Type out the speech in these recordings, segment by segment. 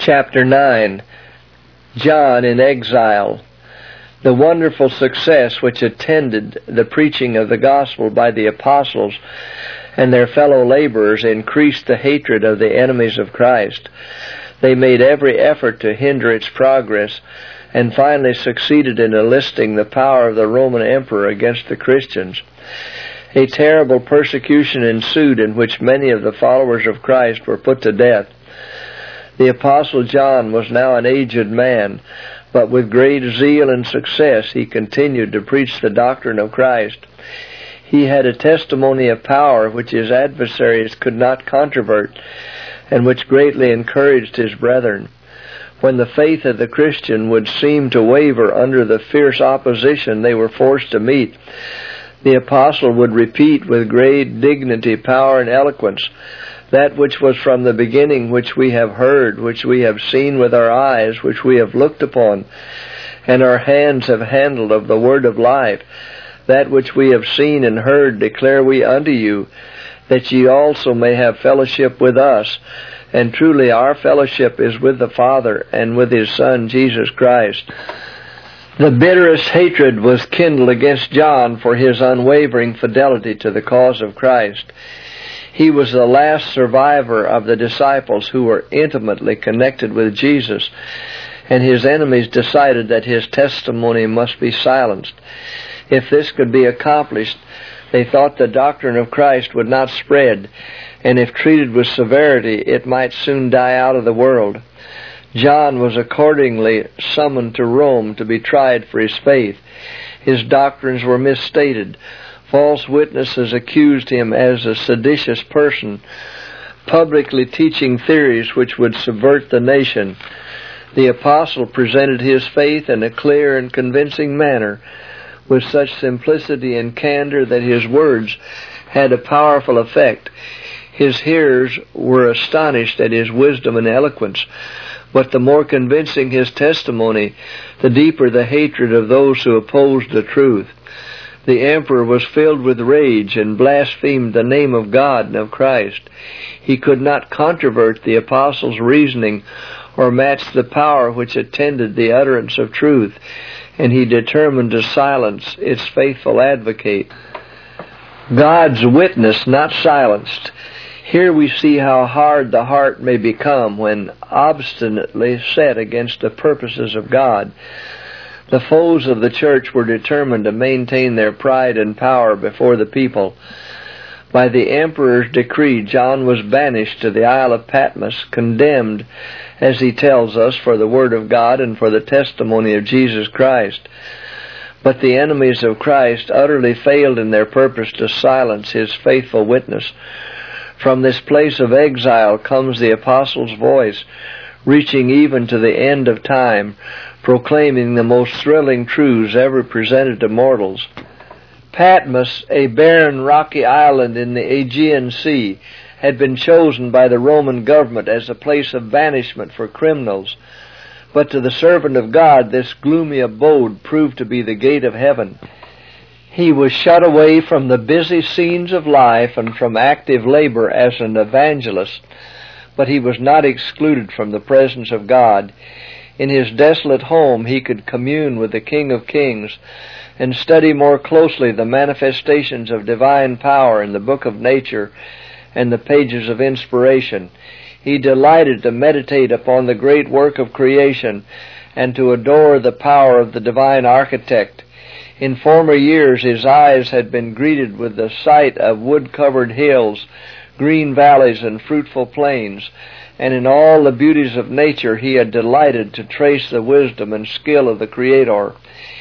Chapter 9. John in Exile. The wonderful success which attended the preaching of the gospel by the apostles and their fellow laborers increased the hatred of the enemies of Christ. They made every effort to hinder its progress, and finally succeeded in enlisting the power of the Roman emperor against the Christians. A terrible persecution ensued in which many of the followers of Christ were put to death. The Apostle John was now an aged man, but with great zeal and success he continued to preach the doctrine of Christ. He had a testimony of power which his adversaries could not controvert, and which greatly encouraged his brethren. When the faith of the Christian would seem to waver under the fierce opposition they were forced to meet, the apostle would repeat with great dignity, power, and eloquence that which was from the beginning, which we have heard, which we have seen with our eyes, which we have looked upon, and our hands have handled of the word of life. That which we have seen and heard declare we unto you, that ye also may have fellowship with us. And truly our fellowship is with the Father and with His Son, Jesus Christ. The bitterest hatred was kindled against John for his unwavering fidelity to the cause of Christ. He was the last survivor of the disciples who were intimately connected with Jesus, and his enemies decided that his testimony must be silenced. If this could be accomplished, they thought the doctrine of Christ would not spread, and if treated with severity, it might soon die out of the world. John was accordingly summoned to Rome to be tried for his faith. His doctrines were misstated. False witnesses accused him as a seditious person, publicly teaching theories which would subvert the nation. The apostle presented his faith in a clear and convincing manner, with such simplicity and candor that his words had a powerful effect. His hearers were astonished at his wisdom and eloquence, but the more convincing his testimony, the deeper the hatred of those who opposed the truth. The emperor was filled with rage and blasphemed the name of God and of Christ. He could not controvert the apostles' reasoning or match the power which attended the utterance of truth, and he determined to silence its faithful advocate. God's witness not silenced. Here we see how hard the heart may become when obstinately set against the purposes of God. The foes of the church were determined to maintain their pride and power before the people. By the emperor's decree, John was banished to the Isle of Patmos, condemned, as he tells us, for the word of God and for the testimony of Jesus Christ. But the enemies of Christ utterly failed in their purpose to silence his faithful witness. From this place of exile comes the apostle's voice, reaching even to the end of time, proclaiming the most thrilling truths ever presented to mortals. Patmos, a barren, rocky island in the Aegean Sea, had been chosen by the Roman government as a place of banishment for criminals. But to the servant of God, this gloomy abode proved to be the gate of heaven. He was shut away from the busy scenes of life and from active labor as an evangelist, but he was not excluded from the presence of God. In his desolate home he could commune with the King of Kings and study more closely the manifestations of divine power in the book of nature and the pages of inspiration. He delighted to meditate upon the great work of creation and to adore the power of the divine architect. In former years his eyes had been greeted with the sight of wood-covered hills, green valleys, and fruitful plains, and in all the beauties of nature he had delighted to trace the wisdom and skill of the Creator.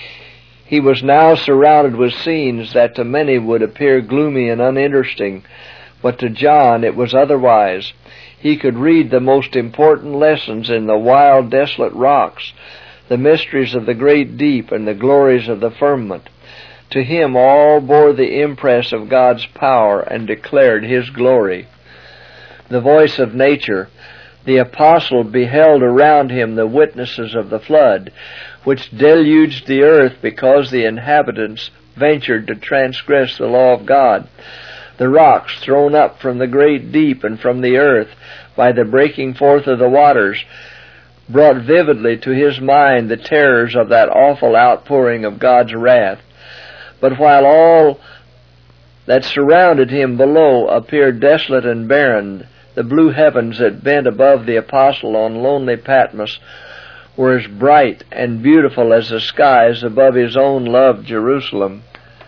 He was now surrounded with scenes that to many would appear gloomy and uninteresting, but to John it was otherwise. He could read the most important lessons in the wild, desolate rocks, the mysteries of the great deep, and the glories of the firmament. To him all bore the impress of God's power and declared His glory. The voice of nature. The apostle beheld around him the witnesses of the flood, which deluged the earth because the inhabitants ventured to transgress the law of God. The rocks thrown up from the great deep and from the earth by the breaking forth of the waters, brought vividly to his mind the terrors of that awful outpouring of God's wrath. But while all that surrounded him below appeared desolate and barren, the blue heavens that bent above the apostle on lonely Patmos were as bright and beautiful as the skies above his own loved Jerusalem.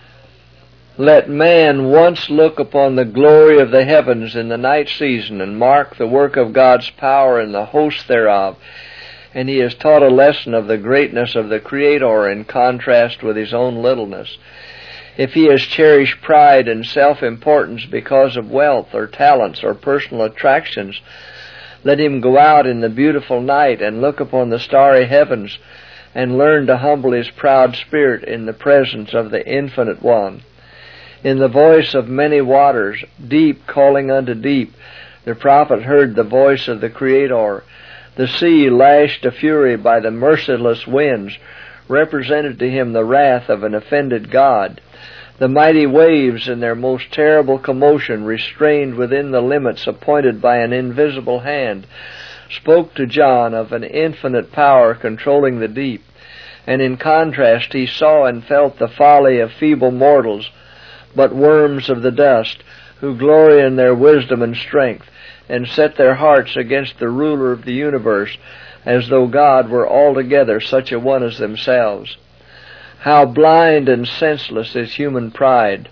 Let man once look upon the glory of the heavens in the night season and mark the work of God's power in the hosts thereof, and he is taught a lesson of the greatness of the Creator in contrast with his own littleness. If he has cherished pride and self-importance because of wealth or talents or personal attractions, let him go out in the beautiful night and look upon the starry heavens and learn to humble his proud spirit in the presence of the Infinite One. In the voice of many waters, deep calling unto deep, the prophet heard the voice of the Creator. The sea, lashed to fury by the merciless winds, represented to him the wrath of an offended God. The mighty waves in their most terrible commotion, restrained within the limits appointed by an invisible hand, spoke to John of an infinite power controlling the deep, and in contrast he saw and felt the folly of feeble mortals, but worms of the dust, who glory in their wisdom and strength, and set their hearts against the ruler of the universe, as though God were altogether such a one as themselves. How blind and senseless is human pride!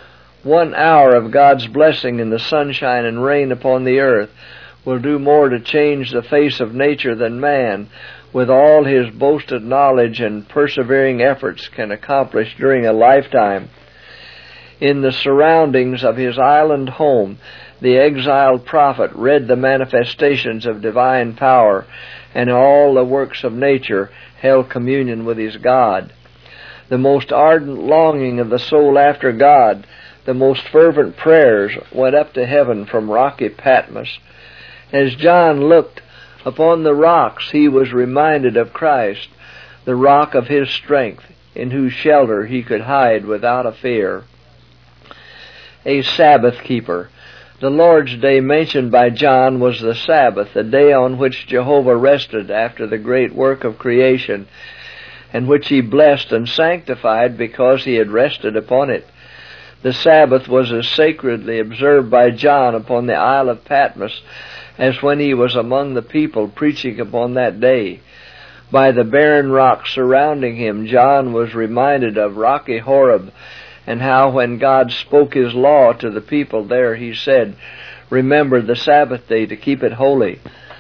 1 hour of God's blessing in the sunshine and rain upon the earth will do more to change the face of nature than man, with all his boasted knowledge and persevering efforts, can accomplish during a lifetime. In the surroundings of his island home, the exiled prophet read the manifestations of divine power, and all the works of nature held communion with his God. The most ardent longing of the soul after God, the most fervent prayers went up to heaven from rocky Patmos. As John looked upon the rocks, he was reminded of Christ, the rock of his strength, in whose shelter he could hide without a fear. A Sabbath keeper. The Lord's Day mentioned by John was the Sabbath, the day on which Jehovah rested after the great work of creation, and which he blessed and sanctified because he had rested upon it. The Sabbath was as sacredly observed by John upon the Isle of Patmos as when he was among the people preaching upon that day. By the barren rocks surrounding him, John was reminded of rocky Horeb, and how when God spoke his law to the people there, he said, "Remember the Sabbath day to keep it holy."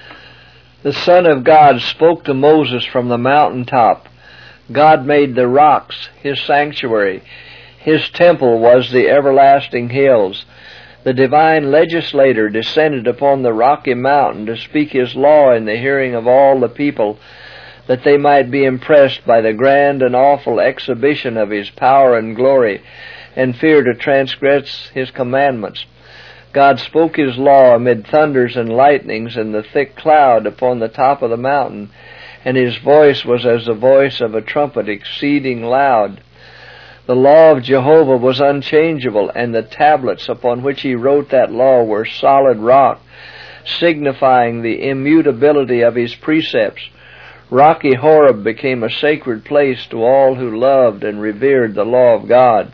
The Son of God spoke to Moses from the mountaintop. God made the rocks his sanctuary. His temple was the everlasting hills. The divine legislator descended upon the rocky mountain to speak his law in the hearing of all the people, that they might be impressed by the grand and awful exhibition of his power and glory, and fear to transgress his commandments. God spoke his law amid thunders and lightnings and the thick cloud upon the top of the mountain, and his voice was as the voice of a trumpet exceeding loud. The law of Jehovah was unchangeable, and the tablets upon which he wrote that law were solid rock, signifying the immutability of his precepts. Rocky Horeb became a sacred place to all who loved and revered the law of God.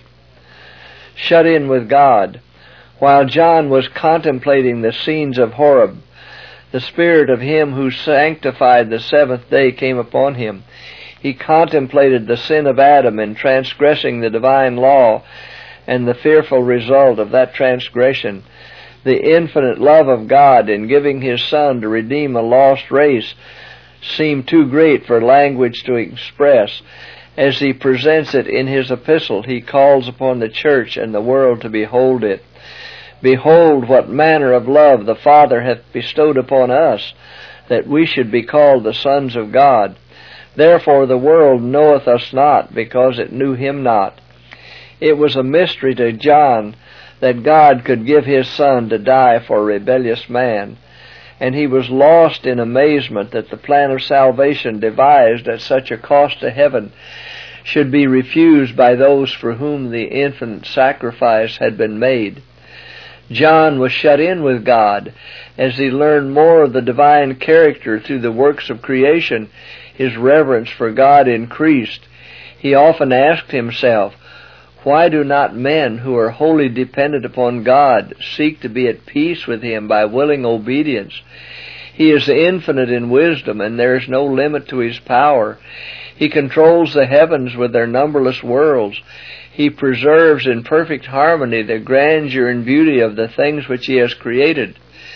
Shut in with God. While John was contemplating the scenes of Horeb, the Spirit of him who sanctified the seventh day came upon him. He contemplated the sin of Adam in transgressing the divine law and the fearful result of that transgression. The infinite love of God in giving his Son to redeem a lost race seemed too great for language to express. As he presents it in his epistle, he calls upon the church and the world to behold it. Behold what manner of love the Father hath bestowed upon us, that we should be called the sons of God. Therefore the world knoweth us not, because it knew him not. It was a mystery to John that God could give his Son to die for a rebellious man, and he was lost in amazement that the plan of salvation devised at such a cost to heaven should be refused by those for whom the infinite sacrifice had been made. John was shut in with God. As he learned more of the divine character through the works of creation, his reverence for God increased. He often asked himself, why do not men who are wholly dependent upon God seek to be at peace with Him by willing obedience? He is infinite in wisdom, and there is no limit to His power. He controls the heavens with their numberless worlds. He preserves in perfect harmony the grandeur and beauty of the things which He has created.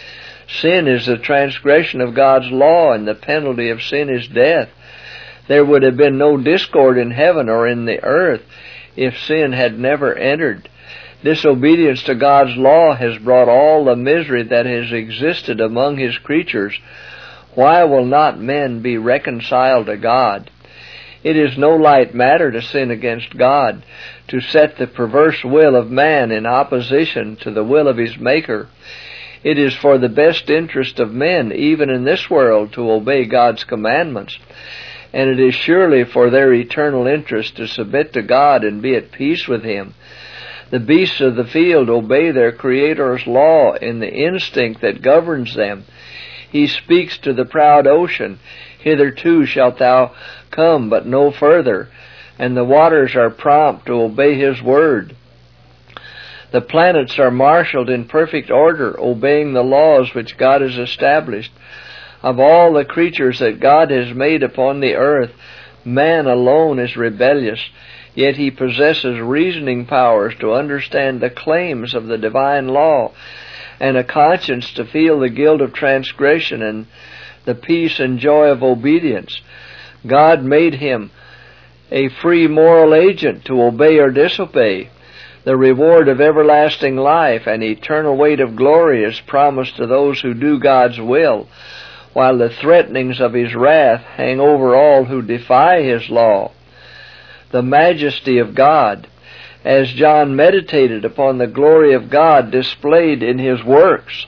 Sin is the transgression of God's law, and the penalty of sin is death. There would have been no discord in heaven or in the earth if sin had never entered. Disobedience to God's law has brought all the misery that has existed among His creatures. Why will not men be reconciled to God? It is no light matter to sin against God, to set the perverse will of man in opposition to the will of his Maker. It is for the best interest of men, even in this world, to obey God's commandments. And it is surely for their eternal interest to submit to God and be at peace with Him. The beasts of the field obey their Creator's law in the instinct that governs them. He speaks to the proud ocean, hitherto shalt thou come, but no further, and the waters are prompt to obey His word. The planets are marshaled in perfect order, obeying the laws which God has established. Of all the creatures that God has made upon the earth, man alone is rebellious, yet he possesses reasoning powers to understand the claims of the divine law, and a conscience to feel the guilt of transgression and the peace and joy of obedience. God made him a free moral agent to obey or disobey. The reward of everlasting life and eternal weight of glory is promised to those who do God's will, while the threatenings of His wrath hang over all who defy His law. The majesty of God. As John meditated upon the glory of God displayed in His works,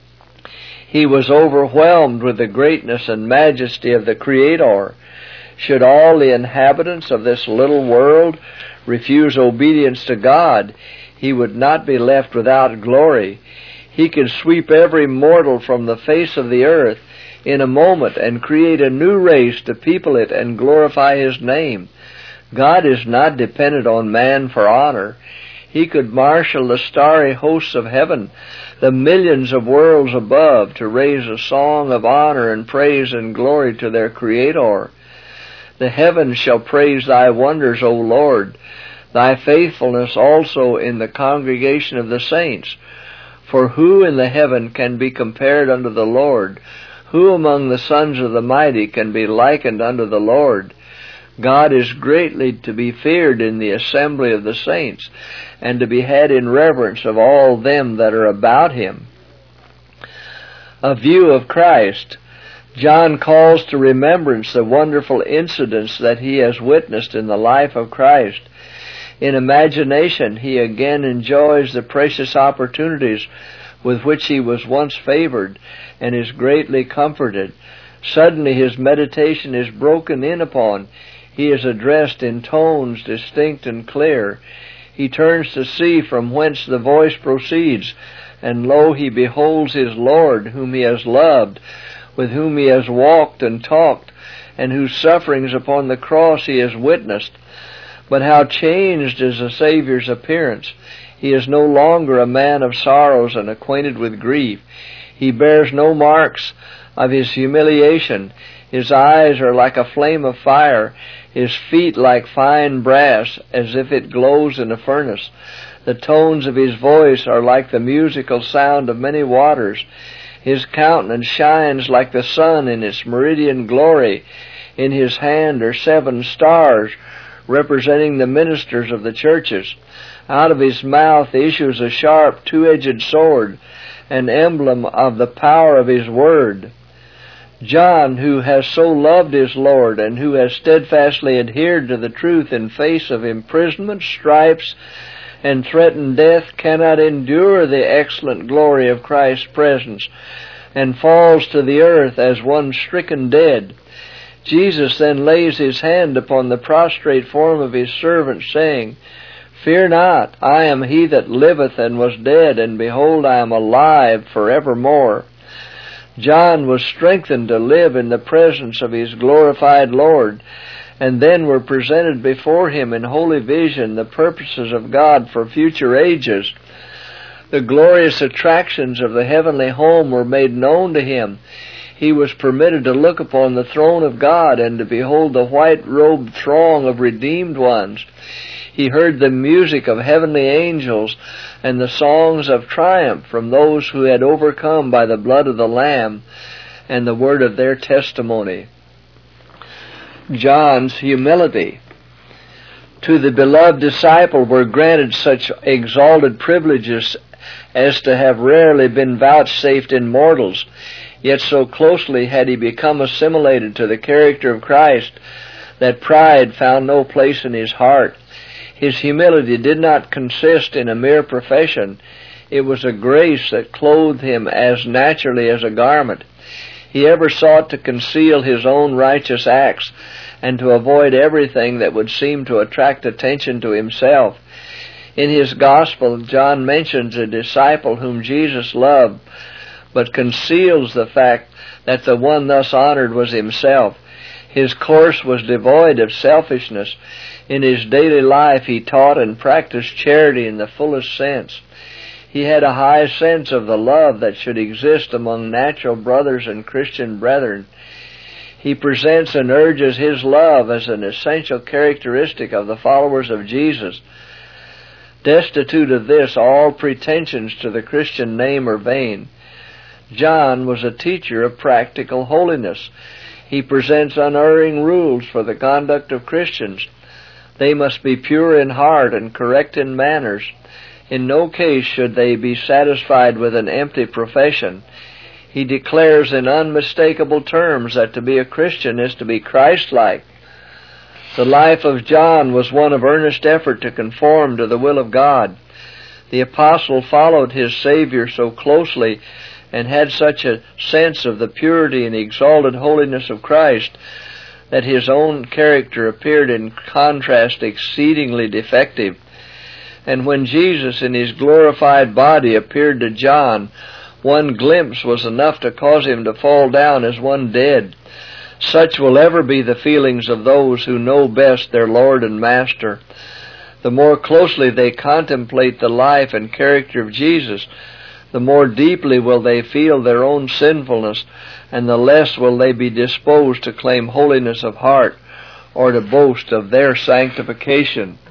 he was overwhelmed with the greatness and majesty of the Creator. Should all the inhabitants of this little world refuse obedience to God, He would not be left without glory. He could sweep every mortal from the face of the earth in a moment and create a new race to people it and glorify His name. God is not dependent on man for honor. He could marshal the starry hosts of heaven, the millions of worlds above, to raise a song of honor and praise and glory to their Creator. The heavens shall praise Thy wonders, O Lord, Thy faithfulness also in the congregation of the saints. For who in the heaven can be compared unto the Lord? Who among the sons of the mighty can be likened unto the Lord? God is greatly to be feared in the assembly of the saints, and to be had in reverence of all them that are about Him. A view of Christ. John calls to remembrance the wonderful incidents that he has witnessed in the life of Christ. In imagination, he again enjoys the precious opportunities with which he was once favored, and is greatly comforted. Suddenly his meditation is broken in upon. He is addressed in tones distinct and clear. He turns to see from whence the voice proceeds, and lo, he beholds his Lord, whom he has loved, with whom he has walked and talked, and whose sufferings upon the cross he has witnessed. But how changed is the Savior's appearance! He is no longer a man of sorrows and acquainted with grief. He bears no marks of his humiliation. His eyes are like a flame of fire, his feet like fine brass, as if it glows in a furnace. The tones of his voice are like the musical sound of many waters. His countenance shines like the sun in its meridian glory. In his hand are 7 stars, representing the ministers of the churches. Out of his mouth issues a sharp 2-edged sword, an emblem of the power of his word. John, who has so loved his Lord, and who has steadfastly adhered to the truth in face of imprisonment, stripes, and threatened death, cannot endure the excellent glory of Christ's presence, and falls to the earth as one stricken dead. Jesus then lays his hand upon the prostrate form of his servant, saying, Fear not, I am he that liveth and was dead, and behold, I am alive forevermore. John was strengthened to live in the presence of his glorified Lord, and then were presented before him in holy vision the purposes of God for future ages. The glorious attractions of the heavenly home were made known to him. He was permitted to look upon the throne of God and to behold the white-robed throng of redeemed ones. He heard the music of heavenly angels and the songs of triumph from those who had overcome by the blood of the Lamb and the word of their testimony. John's humility. To the beloved disciple were granted such exalted privileges as to have rarely been vouchsafed in mortals, yet so closely had he become assimilated to the character of Christ that pride found no place in his heart. His humility did not consist in a mere profession. It was a grace that clothed him as naturally as a garment. He ever sought to conceal his own righteous acts and to avoid everything that would seem to attract attention to himself. In his gospel, John mentions a disciple whom Jesus loved, but conceals the fact that the one thus honored was himself. His course was devoid of selfishness. In his daily life he taught and practiced charity in the fullest sense. He had a high sense of the love that should exist among natural brothers and Christian brethren. He presents and urges his love as an essential characteristic of the followers of Jesus. Destitute of this, all pretensions to the Christian name are vain. John was a teacher of practical holiness. He presents unerring rules for the conduct of Christians. They must be pure in heart and correct in manners. In no case should they be satisfied with an empty profession. He declares in unmistakable terms that to be a Christian is to be Christ-like. The life of John was one of earnest effort to conform to the will of God. The apostle followed his Savior so closely and had such a sense of the purity and exalted holiness of Christ that his own character appeared in contrast exceedingly defective. And when Jesus in his glorified body appeared to John, one glimpse was enough to cause him to fall down as one dead. Such will ever be the feelings of those who know best their Lord and Master. The more closely they contemplate the life and character of Jesus, the more deeply will they feel their own sinfulness, and the less will they be disposed to claim holiness of heart or to boast of their sanctification.